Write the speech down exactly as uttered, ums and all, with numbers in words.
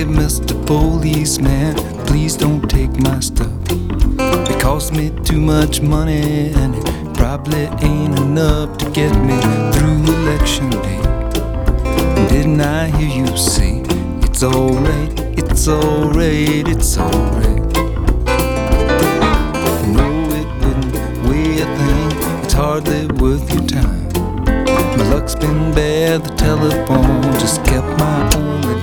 Hey, Mister Policeman, please don't take my stuff. It cost me too much money, and it probably ain't enough to get me through election day. Didn't I hear you say, it's alright, it's alright, it's alright? No, it wouldn't weigh a thing, it's hardly worth your time. My luck's been bad, the telephone just kept my own